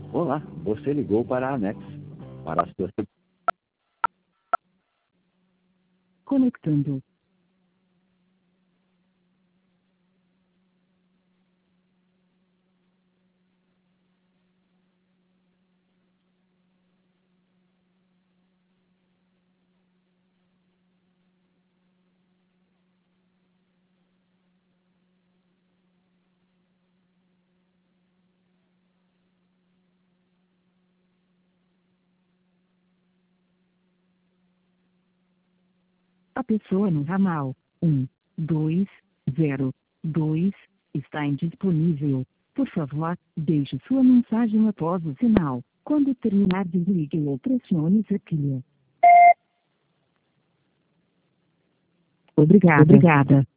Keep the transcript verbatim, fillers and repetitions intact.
Olá, você ligou para a Anex. Para a sua... Conectando. A pessoa no ramal um, dois, zero, dois está indisponível. Por favor, deixe sua mensagem após o sinal. Quando terminar, desligue ou pressione tecla. Obrigada. Obrigada.